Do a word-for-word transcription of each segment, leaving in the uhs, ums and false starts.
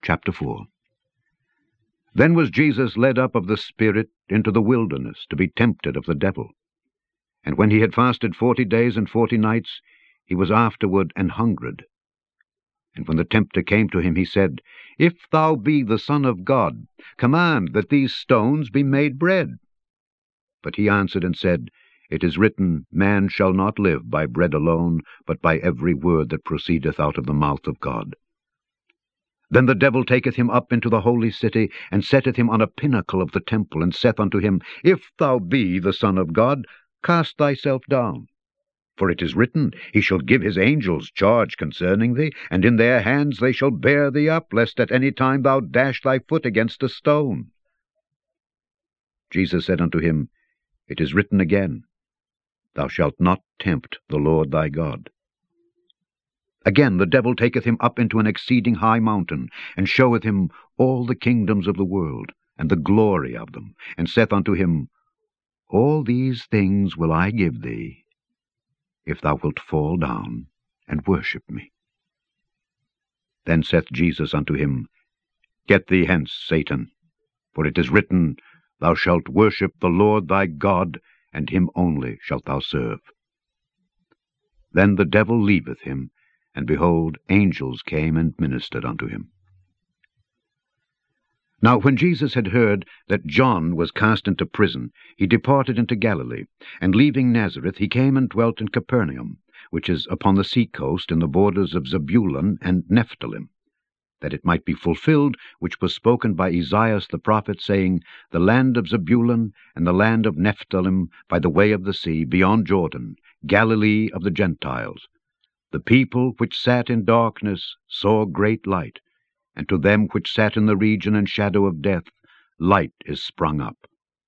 Chapter four. Then was Jesus led up of the Spirit into the wilderness, to be tempted of the devil. And when he had fasted forty days and forty nights, he was afterward an hungered. And when the tempter came to him, he said, If thou be the Son of God, command that these stones be made bread. But he answered and said, It is written, Man shall not live by bread alone, but by every word that proceedeth out of the mouth of God. Then the devil taketh him up into the holy city, and setteth him on a pinnacle of the temple, and saith unto him, If thou be the Son of God, cast thyself down. For it is written, He shall give his angels charge concerning thee, and in their hands they shall bear thee up, lest at any time thou dash thy foot against a stone. Jesus said unto him, It is written again, Thou shalt not tempt the Lord thy God. Again the devil taketh him up into an exceeding high mountain, and showeth him all the kingdoms of the world, and the glory of them, and saith unto him, All these things will I give thee, if thou wilt fall down and worship me. Then saith Jesus unto him, Get thee hence, Satan, for it is written, Thou shalt worship the Lord thy God, and him only shalt thou serve. Then the devil leaveth him, and behold, angels came and ministered unto him. Now when Jesus had heard that John was cast into prison, he departed into Galilee, and leaving Nazareth, he came and dwelt in Capernaum, which is upon the sea coast in the borders of Zebulun and Nephthalim, that it might be fulfilled which was spoken by Esaias the prophet, saying, The land of Zebulun and the land of Nephthalim by the way of the sea, beyond Jordan, Galilee of the Gentiles. The people which sat in darkness saw great light, and to them which sat in the region and shadow of death, light is sprung up.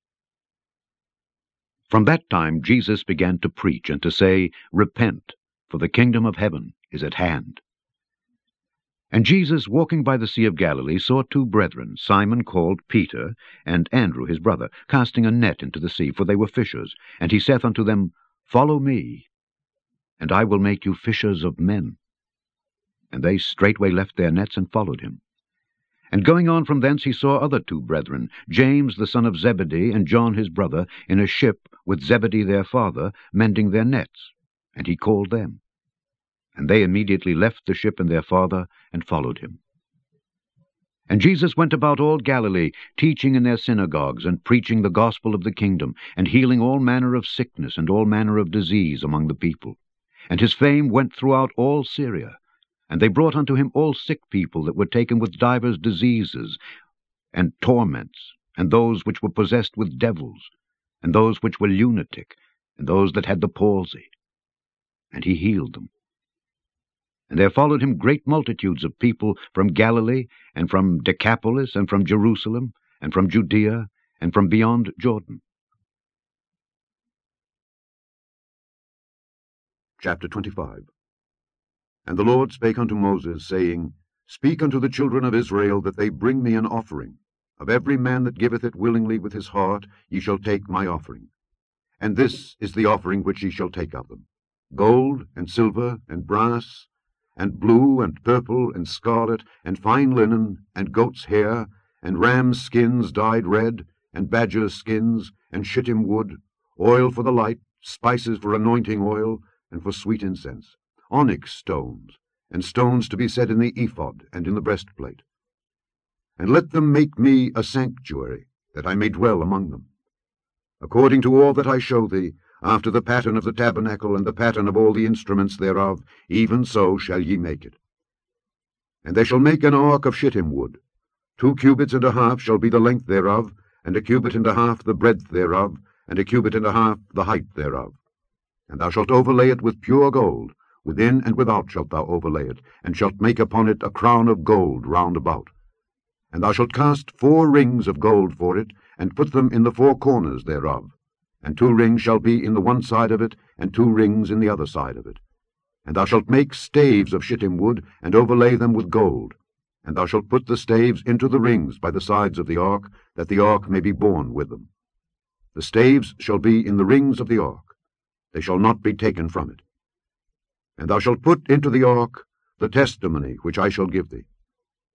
From that time Jesus began to preach and to say, Repent, for the kingdom of heaven is at hand. And Jesus, walking by the sea of Galilee, saw two brethren, Simon called Peter, and Andrew his brother, casting a net into the sea, for they were fishers. And he saith unto them, Follow me, and I will make you fishers of men. And they straightway left their nets and followed him. And going on from thence he saw other two brethren, James the son of Zebedee, and John his brother, in a ship with Zebedee their father, mending their nets. And he called them. And they immediately left the ship and their father, and followed him. And Jesus went about all Galilee, teaching in their synagogues, and preaching the gospel of the kingdom, and healing all manner of sickness and all manner of disease among the people. And his fame went throughout all Syria. And they brought unto him all sick people that were taken with divers diseases and torments, and those which were possessed with devils, and those which were lunatic, and those that had the palsy. And he healed them. And there followed him great multitudes of people from Galilee, and from Decapolis, and from Jerusalem, and from Judea, and from beyond Jordan. Chapter twenty-five. And the Lord spake unto Moses, saying, Speak unto the children of Israel, that they bring me an offering. Of every man that giveth it willingly with his heart, ye shall take my offering. And this is the offering which ye shall take of them: gold, and silver, and brass, and blue, and purple, and scarlet, and fine linen, and goat's hair, and rams' skins dyed red, and badgers' skins, and shittim wood, oil for the light, spices for anointing oil, and for sweet incense, onyx stones, and stones to be set in the ephod and in the breastplate. And let them make me a sanctuary, that I may dwell among them. According to all that I show thee, after the pattern of the tabernacle and the pattern of all the instruments thereof, even so shall ye make it. And they shall make an ark of shittim wood. Two cubits and a half shall be the length thereof, and a cubit and a half the breadth thereof, and a cubit and a half the height thereof. And thou shalt overlay it with pure gold, within and without shalt thou overlay it, and shalt make upon it a crown of gold round about. And thou shalt cast four rings of gold for it, and put them in the four corners thereof. And two rings shall be in the one side of it, and two rings in the other side of it. And thou shalt make staves of shittim wood, and overlay them with gold. And thou shalt put the staves into the rings by the sides of the ark, that the ark may be borne with them. The staves shall be in the rings of the ark. They shall not be taken from it. And thou shalt put into the ark the testimony which I shall give thee.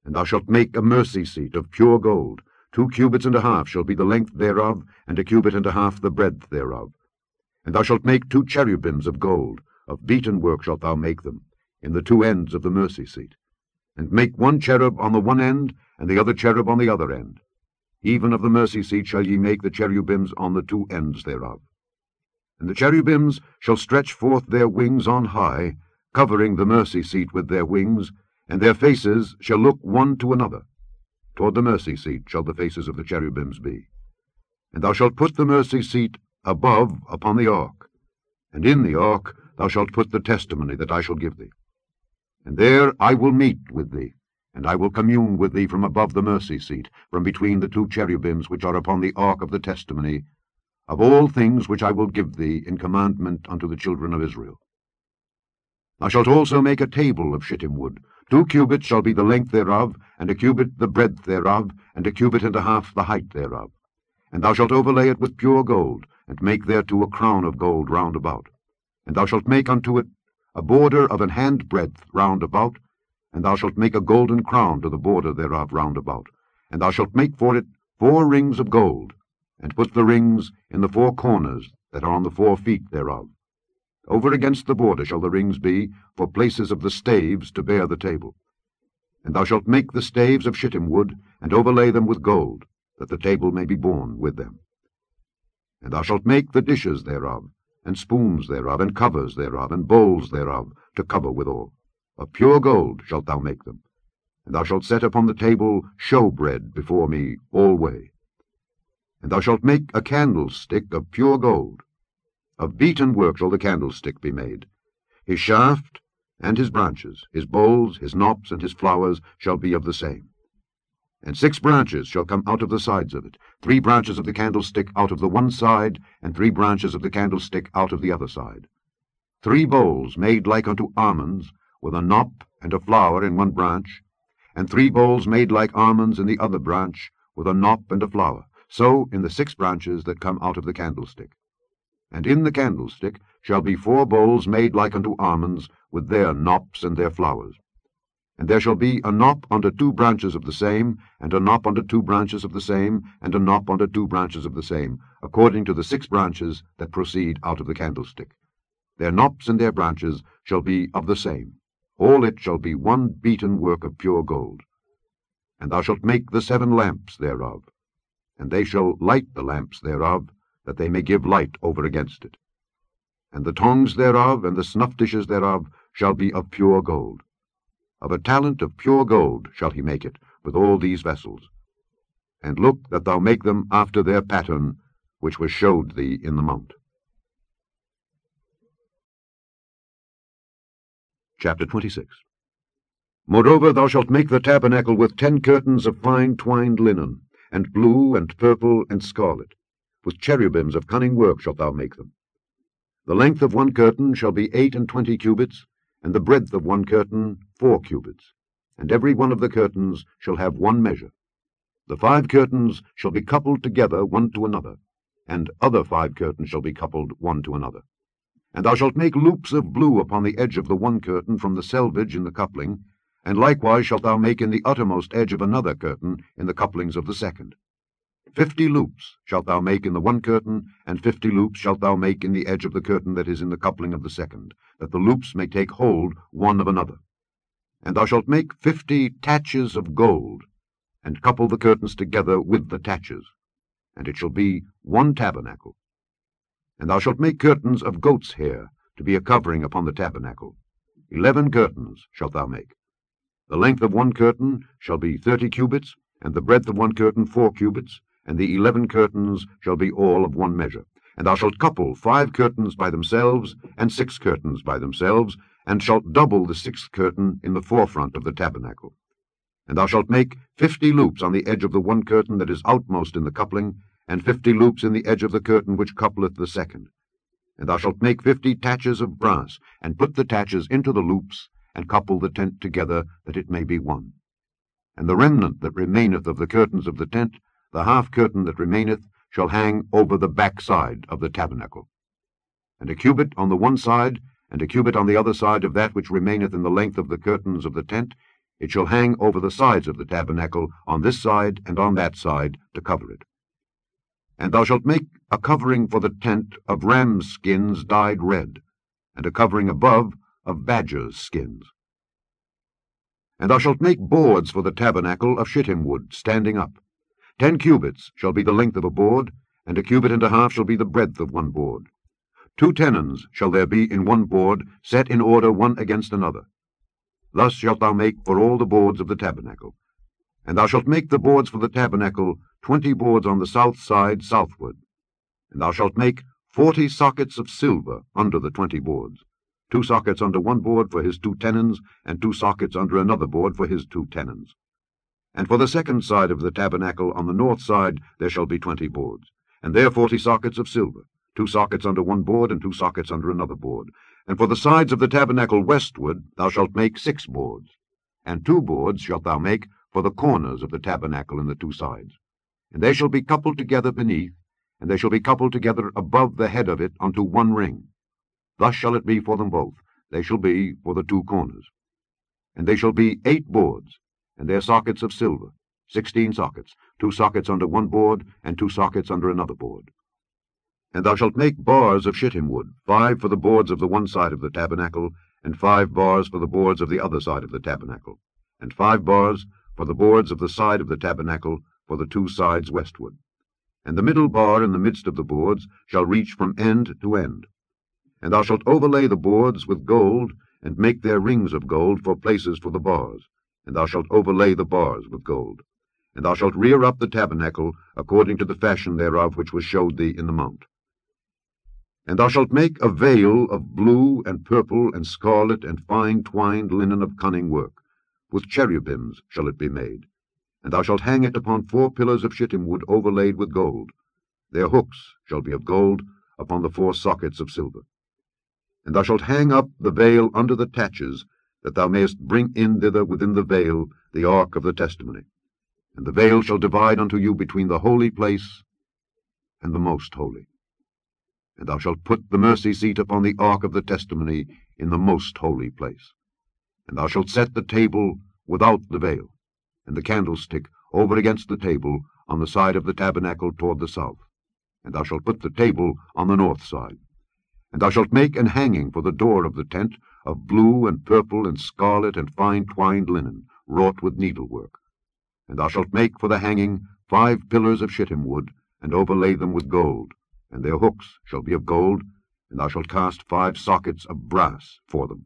And thou shalt make a mercy seat of pure gold. Two cubits and a half shall be the length thereof, and a cubit and a half the breadth thereof. And thou shalt make two cherubims of gold. Of beaten work shalt thou make them, in the two ends of the mercy seat. And make one cherub on the one end, and the other cherub on the other end. Even of the mercy seat shall ye make the cherubims on the two ends thereof. And the cherubims shall stretch forth their wings on high, covering the mercy seat with their wings, and their faces shall look one to another. Toward the mercy seat shall the faces of the cherubims be. And thou shalt put the mercy seat above upon the ark, and in the ark thou shalt put the testimony that I shall give thee. And there I will meet with thee, and I will commune with thee from above the mercy seat, from between the two cherubims which are upon the ark of the testimony, of all things which I will give thee in commandment unto the children of Israel. Thou shalt also make a table of shittim wood. Two cubits shall be the length thereof, and a cubit the breadth thereof, and a cubit and a half the height thereof. And thou shalt overlay it with pure gold, and make thereto a crown of gold round about. And thou shalt make unto it a border of an hand breadth round about, and thou shalt make a golden crown to the border thereof round about. And thou shalt make for it four rings of gold, and put the rings in the four corners that are on the four feet thereof. Over against the border shall the rings be, for places of the staves to bear the table. And thou shalt make the staves of shittim wood, and overlay them with gold, that the table may be borne with them. And thou shalt make the dishes thereof, and spoons thereof, and covers thereof, and bowls thereof, to cover withal. Of pure gold shalt thou make them. And thou shalt set upon the table showbread before me alway. And thou shalt make a candlestick of pure gold. Of beaten work shall the candlestick be made. His shaft and his branches, his bowls, his knops, and his flowers shall be of the same. And six branches shall come out of the sides of it, three branches of the candlestick out of the one side, and three branches of the candlestick out of the other side. Three bowls made like unto almonds, with a knop and a flower in one branch, and three bowls made like almonds in the other branch, with a knop and a flower, so in the six branches that come out of the candlestick. And in the candlestick shall be four bowls made like unto almonds, with their knops and their flowers. And there shall be a knop unto two branches of the same, and a knop unto two branches of the same, and a knop unto two branches of the same, according to the six branches that proceed out of the candlestick. Their knops and their branches shall be of the same. All it shall be one beaten work of pure gold. And thou shalt make the seven lamps thereof, and they shall light the lamps thereof, that they may give light over against it. And the tongs thereof, and the snuff dishes thereof, shall be of pure gold. Of a talent of pure gold shall he make it, with all these vessels. And look that thou make them after their pattern, which was showed thee in the mount. Chapter twenty-six. Moreover thou shalt make the tabernacle with ten curtains of fine twined linen, and blue, and purple, and scarlet. With cherubims of cunning work shalt thou make them. The length of one curtain shall be eight and twenty cubits, and the breadth of one curtain four cubits, and every one of the curtains shall have one measure. The five curtains shall be coupled together one to another, and other five curtains shall be coupled one to another. And thou shalt make loops of blue upon the edge of the one curtain from the selvage in the coupling, and likewise shalt thou make in the uttermost edge of another curtain in the couplings of the second. Fifty loops shalt thou make in the one curtain, and fifty loops shalt thou make in the edge of the curtain that is in the coupling of the second, that the loops may take hold one of another. And thou shalt make fifty taches of gold, and couple the curtains together with the taches, and it shall be one tabernacle. And thou shalt make curtains of goat's hair, to be a covering upon the tabernacle. Eleven curtains shalt thou make. The length of one curtain shall be thirty cubits, and the breadth of one curtain four cubits, and the eleven curtains shall be all of one measure. And thou shalt couple five curtains by themselves, and six curtains by themselves, and shalt double the sixth curtain in the forefront of the tabernacle. And thou shalt make fifty loops on the edge of the one curtain that is outmost in the coupling, and fifty loops in the edge of the curtain which coupleth the second. And thou shalt make fifty taches of brass, and put the taches into the loops, and couple the tent together, that it may be one. And the remnant that remaineth of the curtains of the tent, the half curtain that remaineth, shall hang over the back side of the tabernacle. And a cubit on the one side, and a cubit on the other side of that which remaineth in the length of the curtains of the tent, It shall hang over the sides of the tabernacle, on this side and on that side, to cover it. And thou shalt make a covering for the tent of rams' skins dyed red, and a covering above of badgers' skins. And thou shalt make boards for the tabernacle of shittim wood, standing up. Ten cubits shall be the length of a board, and a cubit and a half shall be the breadth of one board. Two tenons shall there be in one board, set in order one against another. Thus shalt thou make for all the boards of the tabernacle. And thou shalt make the boards for the tabernacle, twenty boards on the south side southward. And thou shalt make forty sockets of silver under the twenty boards, two sockets under one board for his two tenons, and two sockets under another board for his two tenons. And for the second side of the tabernacle on the north side there shall be twenty boards, and there forty sockets of silver, two sockets under one board, and two sockets under another board. And for the sides of the tabernacle westward thou shalt make six boards, and two boards shalt thou make for the corners of the tabernacle in the two sides. And they shall be coupled together beneath, and they shall be coupled together above the head of it unto one ring. Thus shall it be for them both, they shall be for the two corners. And they shall be eight boards, and their sockets of silver, sixteen sockets, two sockets under one board, and two sockets under another board. And thou shalt make bars of shittim wood, five for the boards of the one side of the tabernacle, and five bars for the boards of the other side of the tabernacle, and five bars for the boards of the side of the tabernacle for the two sides westward. And the middle bar in the midst of the boards shall reach from end to end. And thou shalt overlay the boards with gold, and make their rings of gold for places for the bars, and thou shalt overlay the bars with gold. And thou shalt rear up the tabernacle according to the fashion thereof which was showed thee in the mount. And thou shalt make a veil of blue and purple and scarlet and fine twined linen of cunning work. With cherubims shall it be made. And thou shalt hang it upon four pillars of shittim wood overlaid with gold. Their hooks shall be of gold upon the four sockets of silver. And thou shalt hang up the veil under the taches, that thou mayest bring in thither within the veil the ark of the testimony. And the veil shall divide unto you between the holy place and the most holy. And thou shalt put the mercy seat upon the ark of the testimony in the most holy place. And thou shalt set the table without the veil, and the candlestick over against the table on the side of the tabernacle toward the south. And thou shalt put the table on the north side. And thou shalt make an hanging for the door of the tent of blue and purple and scarlet and fine twined linen, wrought with needlework. And thou shalt make for the hanging five pillars of shittim wood, and overlay them with gold, and their hooks shall be of gold, and thou shalt cast five sockets of brass for them.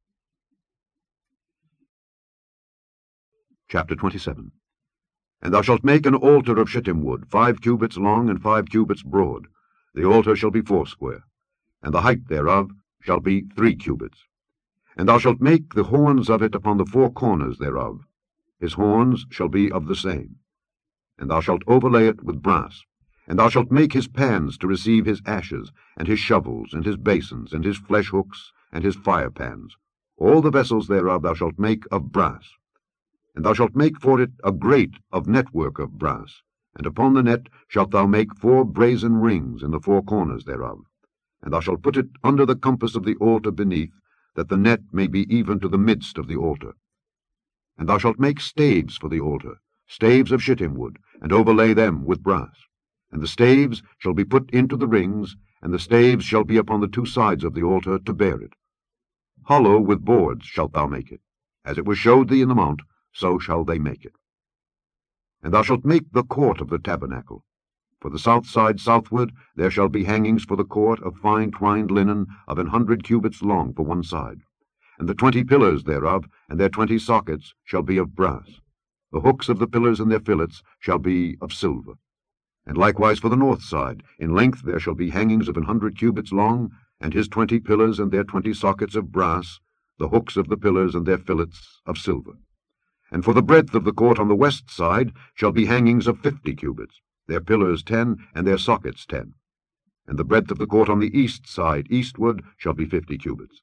Chapter twenty-seven. And thou shalt make an altar of shittim wood, five cubits long and five cubits broad. The altar shall be foursquare, and the height thereof shall be three cubits. And thou shalt make the horns of it upon the four corners thereof. His horns shall be of the same. And thou shalt overlay it with brass. And thou shalt make his pans to receive his ashes, and his shovels, and his basins, and his flesh hooks, and his fire pans. All the vessels thereof thou shalt make of brass. And thou shalt make for it a grate of network of brass, and upon the net shalt thou make four brazen rings in the four corners thereof. And thou shalt put it under the compass of the altar beneath, that the net may be even to the midst of the altar. And thou shalt make staves for the altar, staves of shittim wood, and overlay them with brass. And the staves shall be put into the rings, and the staves shall be upon the two sides of the altar to bear it. Hollow with boards shalt thou make it. As it was showed thee in the mount, so shall they make it. And thou shalt make the court of the tabernacle. For the south side southward there shall be hangings for the court of fine twined linen of an hundred cubits long for one side. And the twenty pillars thereof, and their twenty sockets, shall be of brass. The hooks of the pillars and their fillets shall be of silver. And likewise for the north side, in length there shall be hangings of an hundred cubits long, and his twenty pillars and their twenty sockets of brass, the hooks of the pillars and their fillets of silver. And for the breadth of the court on the west side shall be hangings of fifty cubits, their pillars ten, and their sockets ten. And the breadth of the court on the east side eastward shall be fifty cubits.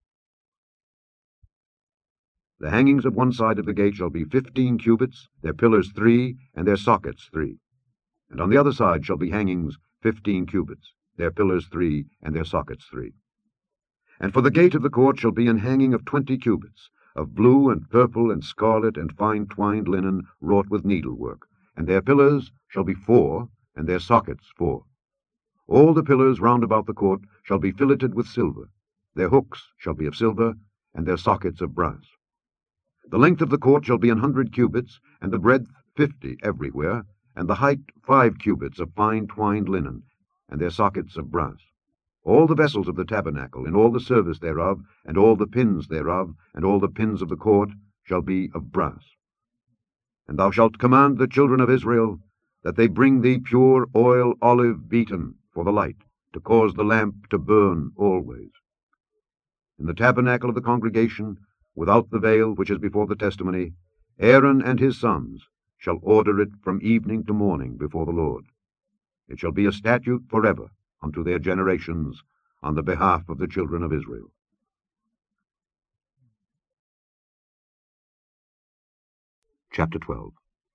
The hangings of one side of the gate shall be fifteen cubits, their pillars three, and their sockets three. And on the other side shall be hangings fifteen cubits, their pillars three, and their sockets three. And for the gate of the court shall be an hanging of twenty cubits, of blue and purple and scarlet and fine twined linen wrought with needlework, and their pillars shall be four, and their sockets four. All the pillars round about the court shall be filleted with silver. Their hooks shall be of silver, and their sockets of brass. The length of the court shall be an hundred cubits, and the breadth fifty everywhere, and the height five cubits of fine twined linen, and their sockets of brass. All the vessels of the tabernacle, in all the service thereof, and all the pins thereof, and all the pins of the court, shall be of brass. And thou shalt command the children of Israel that they bring thee pure oil olive beaten for the light, to cause the lamp to burn always. In the tabernacle of the congregation, without the veil which is before the testimony, Aaron and his sons shall order it from evening to morning before the Lord. It shall be a statute forever unto their generations on the behalf of the children of Israel. Chapter twelve.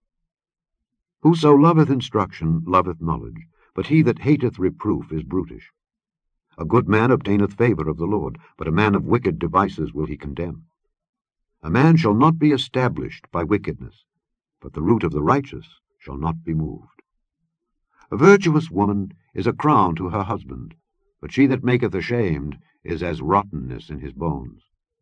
Whoso loveth instruction loveth knowledge, but he that hateth reproof is brutish. A good man obtaineth favour of the Lord, but a man of wicked devices will he condemn. A man shall not be established by wickedness, but the root of the righteous shall not be moved. A virtuous woman is a crown to her husband, but she that maketh ashamed is as rottenness in his bones.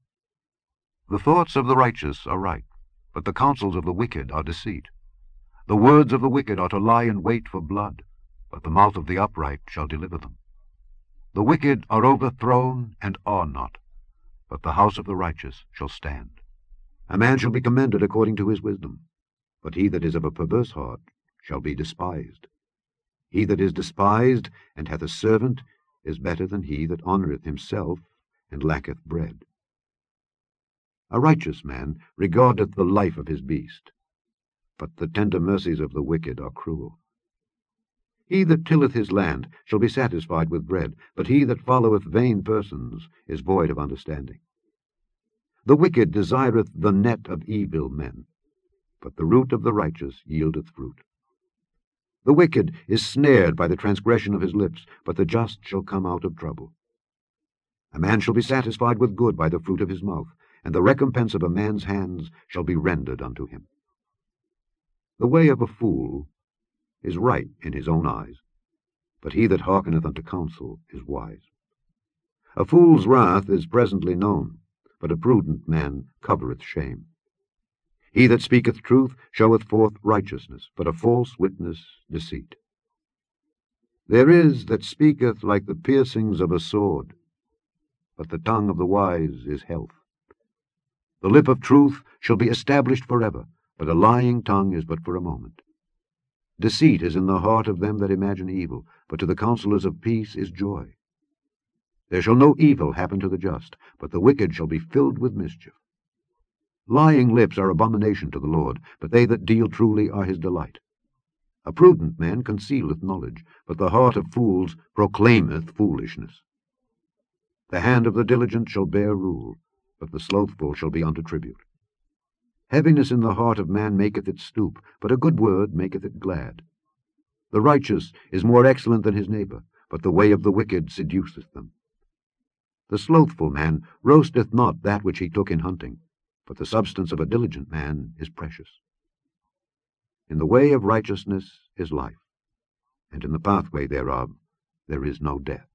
The thoughts of the righteous are right, but the counsels of the wicked are deceit. The words of the wicked are to lie in wait for blood, but the mouth of the upright shall deliver them. The wicked are overthrown and are not, but the house of the righteous shall stand. A man shall be commended according to his wisdom, but he that is of a perverse heart shall be despised. He that is despised and hath a servant is better than he that honoureth himself and lacketh bread. A righteous man regardeth the life of his beast, but the tender mercies of the wicked are cruel. He that tilleth his land shall be satisfied with bread, but he that followeth vain persons is void of understanding. The wicked desireth the net of evil men, but the root of the righteous yieldeth fruit. The wicked is snared by the transgression of his lips, but the just shall come out of trouble. A man shall be satisfied with good by the fruit of his mouth, and the recompense of a man's hands shall be rendered unto him. The way of a fool is right in his own eyes, but he that hearkeneth unto counsel is wise. A fool's wrath is presently known, but a prudent man covereth shame. He that speaketh truth showeth forth righteousness, but a false witness deceit. There is that speaketh like the piercings of a sword, but the tongue of the wise is health. The lip of truth shall be established forever, but a lying tongue is but for a moment. Deceit is in the heart of them that imagine evil, but to the counselors of peace is joy. There shall no evil happen to the just, but the wicked shall be filled with mischief. Lying lips are abomination to the Lord, but they that deal truly are his delight. A prudent man concealeth knowledge, but the heart of fools proclaimeth foolishness. The hand of the diligent shall bear rule, but the slothful shall be unto tribute. Heaviness in the heart of man maketh it stoop, but a good word maketh it glad. The righteous is more excellent than his neighbour, but the way of the wicked seduceth them. The slothful man roasteth not that which he took in hunting, but the substance of a diligent man is precious. In the way of righteousness is life, and in the pathway thereof there is no death.